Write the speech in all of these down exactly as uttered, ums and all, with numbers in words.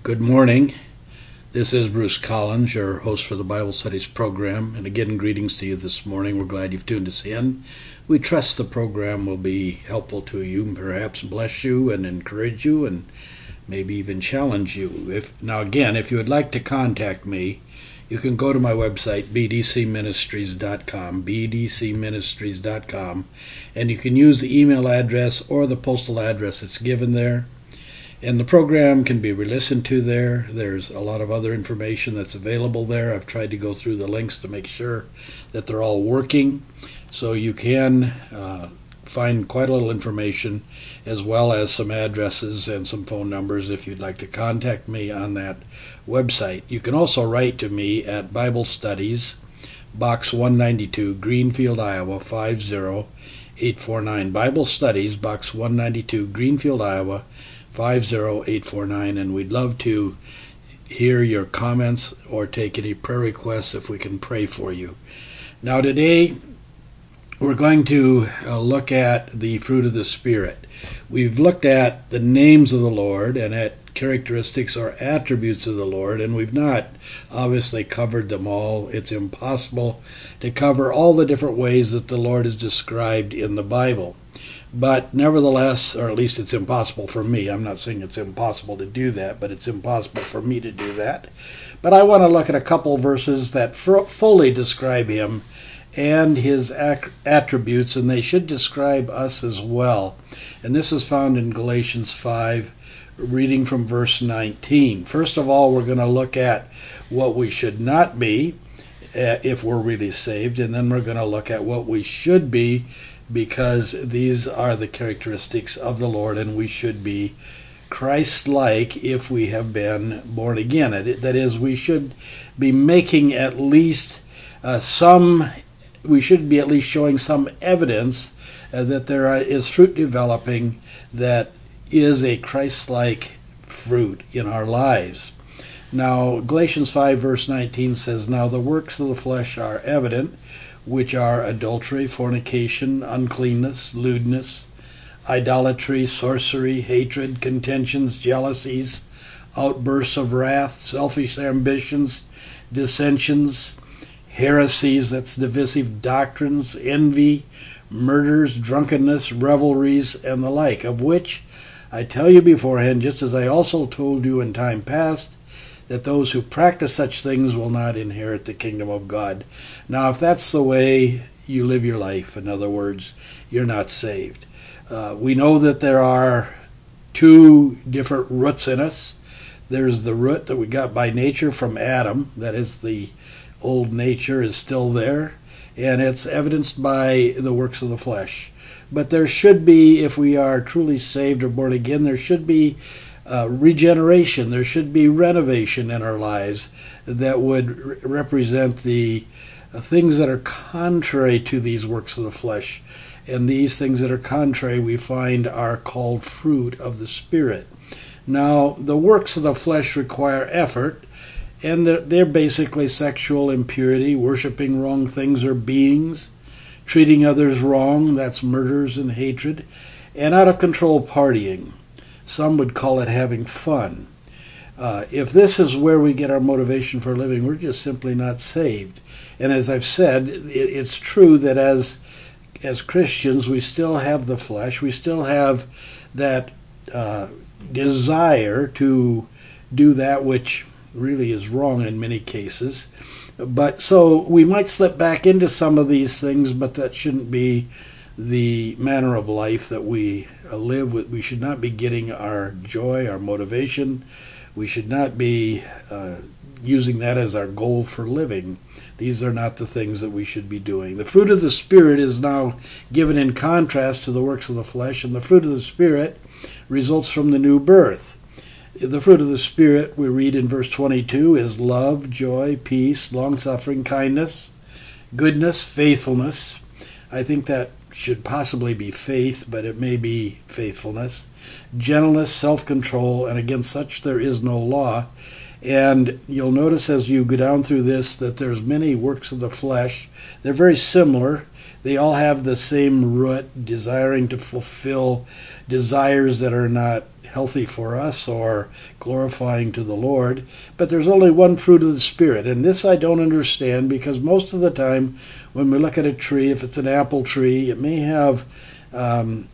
Good morning. This is Bruce Collins, your host for the Bible Studies program. And again, greetings to you this morning. We're glad you've tuned us in. We trust the program will be helpful to you, perhaps bless you and encourage you and maybe even challenge you. If Now again, if you would like to contact me, you can go to my website, b d c ministries dot com, b d c ministries dot com, and you can use the email address or the postal address that's given there. And the program can be re-listened to there. There's a lot of other information that's available there. I've tried to go through the links to make sure that they're all working. So you can uh, find quite a little information, as well as some addresses and some phone numbers if you'd like to contact me on that website. You can also write to me at Bible Studies, Box one ninety-two, Greenfield, Iowa, five zero eight four nine. Bible Studies, Box one ninety-two, Greenfield, Iowa, five zero eight four nine, and we'd love to hear your comments or take any prayer requests if we can pray for you. Now today we're going to uh, look at the fruit of the Spirit. We've looked at the names of the Lord and at characteristics or attributes of the Lord, and we've not obviously covered them all. It's impossible to cover all the different ways that the Lord is described in the Bible. But nevertheless, or at least it's impossible for me. I'm not saying it's impossible to do that, but it's impossible for me to do that. But I want to look at a couple verses that fully describe him and his attributes, and they should describe us as well. And this is found in Galatians five, reading from verse nineteen. First of all, we're going to look at what we should not be if we're really saved, and then we're going to look at what we should be, because these are the characteristics of the Lord, and we should be Christ-like if we have been born again. That is, we should be making at least uh, some, we should be at least showing some evidence uh, that there is fruit developing that is a Christ-like fruit in our lives. Now, Galatians five verse nineteen says, "Now the works of the flesh are evident, which are adultery, fornication, uncleanness, lewdness, idolatry, sorcery, hatred, contentions, jealousies, outbursts of wrath, selfish ambitions, dissensions, heresies," that's divisive doctrines, "envy, murders, drunkenness, revelries, and the like, of which I tell you beforehand, just as I also told you in time past, that those who practice such things will not inherit the kingdom of God." Now, if that's the way you live your life, in other words, you're not saved. Uh, we know that there are two different roots in us. There's the root that we got by nature from Adam, that is, the old nature is still there, and it's evidenced by the works of the flesh. But there should be, if we are truly saved or born again, there should be Uh, regeneration, there should be renovation in our lives that would re- represent the uh, things that are contrary to these works of the flesh. And these things that are contrary, we find, are called fruit of the Spirit. Now, the works of the flesh require effort, and they're, they're basically sexual impurity, worshiping wrong things or beings, treating others wrong, that's murders and hatred, and out-of-control partying. Some would call it having fun. Uh, if this is where we get our motivation for living, we're just simply not saved. And as I've said, it, it's true that as as Christians, we still have the flesh. We still have that uh, desire to do that which really is wrong in many cases. But so we might slip back into some of these things, but that shouldn't be the manner of life that we live with. We should not be getting our joy, our motivation. We should not be uh, using that as our goal for living. These are not the things that we should be doing. The fruit of the Spirit is now given in contrast to the works of the flesh, and the fruit of the Spirit results from the new birth. The fruit of the Spirit, we read in verse twenty-two, is love, joy, peace, long-suffering, kindness, goodness, faithfulness. I think that should possibly be faith, but it may be faithfulness, gentleness, self-control, and against such there is no law. And you'll notice as you go down through this that there's many works of the flesh. They're very similar. They all have the same root, desiring to fulfill desires that are not healthy for us or glorifying to the Lord. But there's only one fruit of the Spirit, and this I don't understand, because most of the time when we look at a tree, if it's an apple tree, it may have um,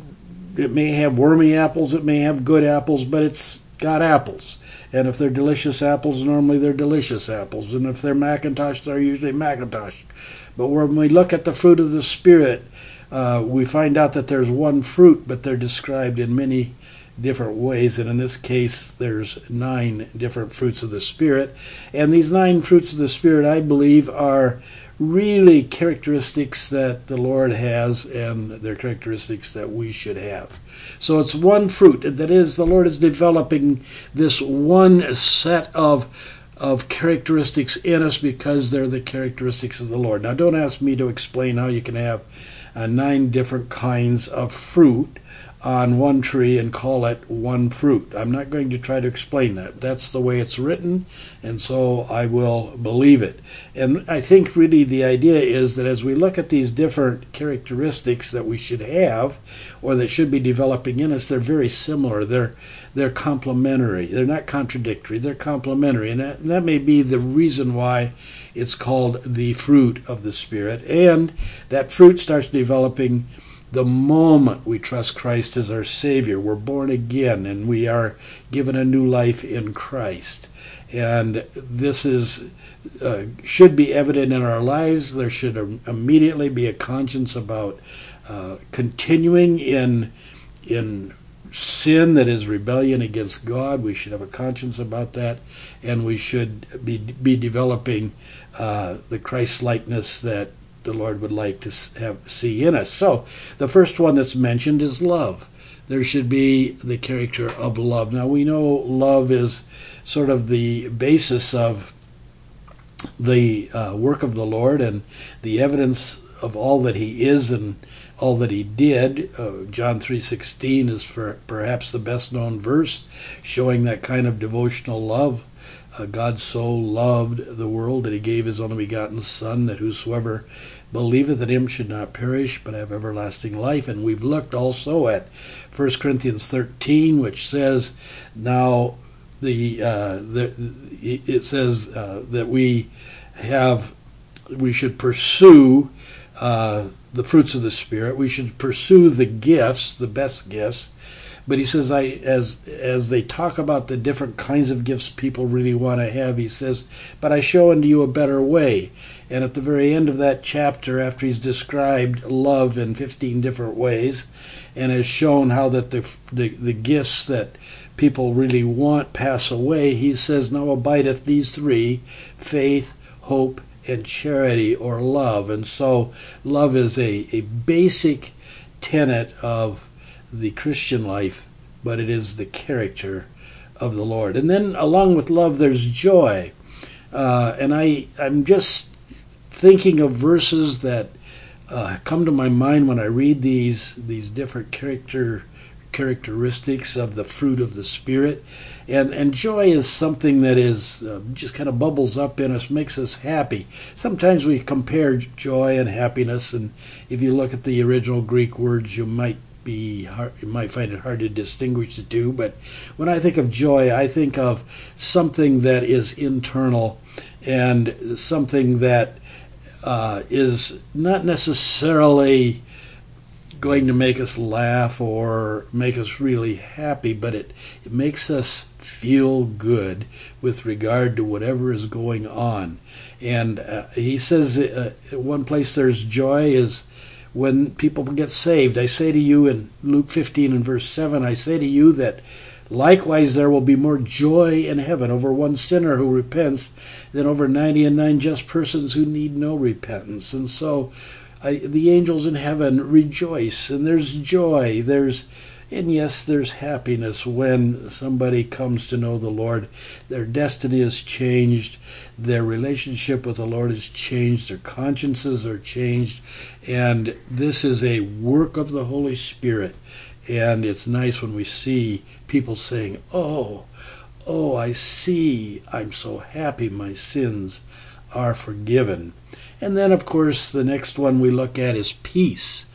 it may have wormy apples, it may have good apples, but it's got apples. And if they're delicious apples, normally they're delicious apples. And if they're Macintosh, they're usually Macintosh. But when we look at the fruit of the Spirit, uh, we find out that there's one fruit, but they're described in many different ways. And in this case, there's nine different fruits of the Spirit. And these nine fruits of the Spirit, I believe, are really characteristics that the Lord has, and they're characteristics that we should have. So it's one fruit. That is, the Lord is developing this one set of of characteristics in us because they're the characteristics of the Lord. Now, don't ask me to explain how you can have uh, nine different kinds of fruit on one tree and call it one fruit. I'm not going to try to explain that. That's the way it's written, and so I will believe it. And I think really the idea is that as we look at these different characteristics that we should have, or that should be developing in us, they're very similar. They're they're complementary. They're not contradictory. They're complementary, and that, and that may be the reason why it's called the fruit of the Spirit. And that fruit starts developing the moment we trust Christ as our Savior. We're born again, and we are given a new life in Christ. And this is uh, should be evident in our lives. There should immediately be a conscience about uh, continuing in in sin that is rebellion against God. We should have a conscience about that, and we should be be developing uh, the Christ-likeness that the Lord would like to have see in us. So the first one that's mentioned is love. There should be the character of love. Now, we know love is sort of the basis of the uh, work of the Lord and the evidence of all that he is and all that he did. Uh, John three sixteen is for perhaps the best known verse showing that kind of devotional love. Uh, God so loved the world that he gave his only begotten Son, that whosoever believeth in him should not perish but have everlasting life. And we've looked also at First Corinthians thirteen, which says, now the, uh, the it says uh, that we have we should pursue uh, the fruits of the Spirit. We should pursue the gifts, the best gifts. But he says, I as as they talk about the different kinds of gifts people really want to have, he says, but I show unto you a better way. And at the very end of that chapter, after he's described love in fifteen different ways, and has shown how that the the, the gifts that people really want pass away, he says, now abideth these three, faith, hope, and charity, or love. And so love is a, a basic tenet of the Christian life, but it is the character of the Lord. And then along with love, there's joy. Uh, and I, I'm just thinking of verses that uh, come to my mind when I read these these different character characteristics of the fruit of the Spirit. And and joy is something that is uh, just kind of bubbles up in us, makes us happy. Sometimes we compare joy and happiness, and if you look at the original Greek words, you might be hard, you might find it hard to distinguish the two. But when I think of joy, I think of something that is internal and something that uh, is not necessarily going to make us laugh or make us really happy, but it, it makes us feel good with regard to whatever is going on. And uh, he says uh, one place there's joy is when people get saved. I say to you in Luke fifteen and verse seven, I say to you that likewise there will be more joy in heaven over one sinner who repents than over ninety and nine just persons who need no repentance. And so I, the angels in heaven rejoice, and there's joy, there's and yes, there's happiness when somebody comes to know the Lord. Their destiny is changed, their relationship with the Lord is changed, their consciences are changed, and this is a work of the Holy Spirit. And it's nice when we see people saying, oh, oh, I see, I'm so happy my sins are forgiven. And then, of course, the next one we look at is peace.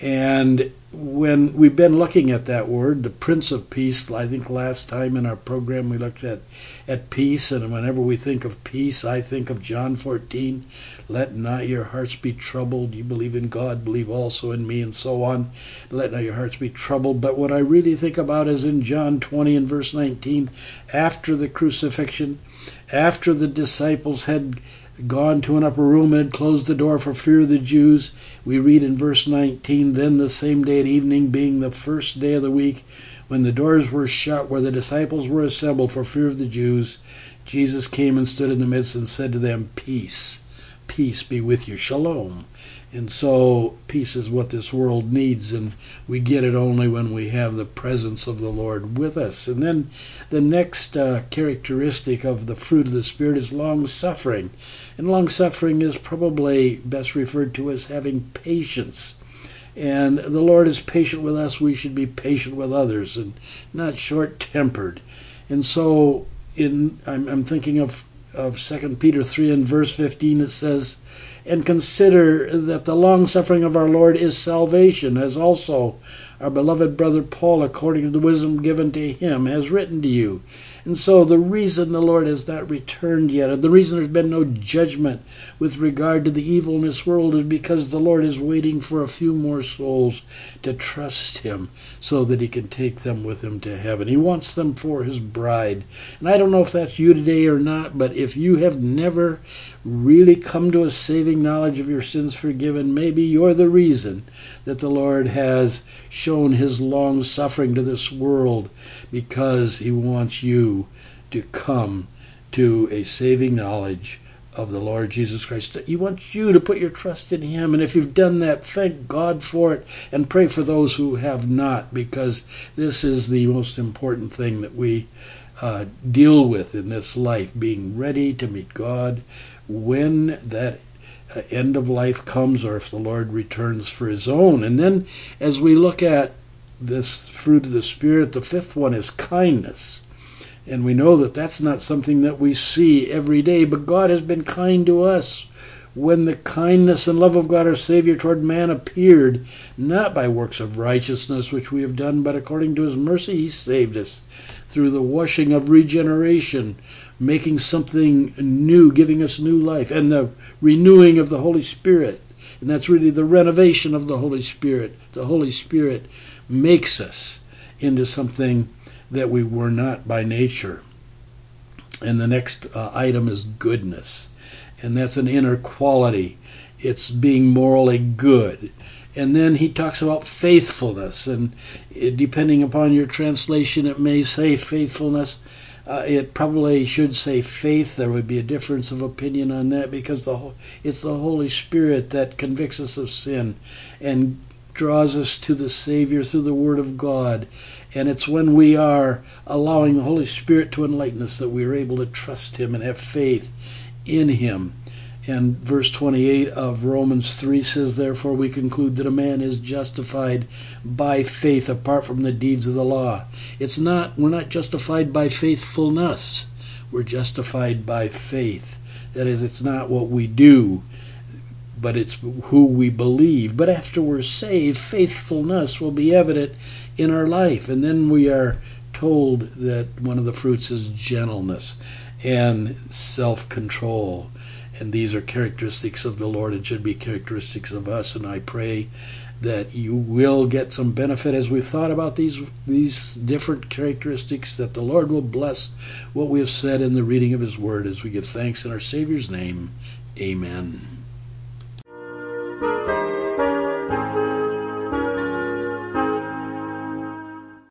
And when we've been looking at that word, the Prince of Peace, I think last time in our program we looked at, at peace, and whenever we think of peace, I think of John fourteen, let not your hearts be troubled. You believe in God, believe also in me, and so on. Let not your hearts be troubled. But what I really think about is in John twenty and verse nineteen, after the crucifixion, after the disciples had gone to an upper room and had closed the door for fear of the Jews, we read in verse nineteen, then the same day at evening, being the first day of the week, when the doors were shut where the disciples were assembled for fear of the Jews, Jesus came and stood in the midst and said to them, peace, peace be with you, shalom. And so peace is what this world needs, and we get it only when we have the presence of the Lord with us. And then the next uh, characteristic of the fruit of the Spirit is long-suffering. And long-suffering is probably best referred to as having patience. And the Lord is patient with us. We should be patient with others and not short-tempered. And so in I'm, I'm thinking of, of Second Peter three and verse fifteen, it says, and consider that the long-suffering of our Lord is salvation, as also our beloved brother Paul, according to the wisdom given to him, has written to you. And so the reason the Lord has not returned yet, or the reason there's been no judgment with regard to the evil in this world, is because the Lord is waiting for a few more souls to trust him so that he can take them with him to heaven. He wants them for his bride. And I don't know if that's you today or not, but if you have never really come to a saving knowledge of your sins forgiven, maybe you're the reason that the Lord has shown his long suffering to this world, because he wants you to come to a saving knowledge of the Lord Jesus Christ. He wants you to put your trust in him, and if you've done that, thank God for it, and pray for those who have not, because this is the most important thing that we uh, deal with in this life, being ready to meet God when that uh, end of life comes, or if the Lord returns for his own. And then as we look at this fruit of the Spirit, the fifth one is kindness. And we know that that's not something that we see every day, but God has been kind to us. When the kindness and love of God our Savior toward man appeared, not by works of righteousness which we have done, but according to his mercy he saved us through the washing of regeneration, making something new, giving us new life, and the renewing of the Holy Spirit. And that's really the renovation of the Holy Spirit. The Holy Spirit makes us into something that we were not by nature. And the next uh, item is goodness. And that's an inner quality. It's being morally good. And then he talks about faithfulness. And it, depending upon your translation, it may say faithfulness. Uh, it probably should say faith. There would be a difference of opinion on that, because the it's the Holy Spirit that convicts us of sin and draws us to the Savior through the Word of God. And it's when we are allowing the Holy Spirit to enlighten us that we are able to trust him and have faith in him. And verse twenty-eight of Romans three says, therefore we conclude that a man is justified by faith apart from the deeds of the law. It's not, we're not justified by faithfulness. We're justified by faith. That is, it's not what we do, but it's who we believe. But after we're saved, faithfulness will be evident in our life. And then we are told that one of the fruits is gentleness and self-control. And these are characteristics of the Lord and should be characteristics of us. And I pray that you will get some benefit as we've thought about these these different characteristics, that the Lord will bless what we have said in the reading of his word as we give thanks in our Savior's name. Amen.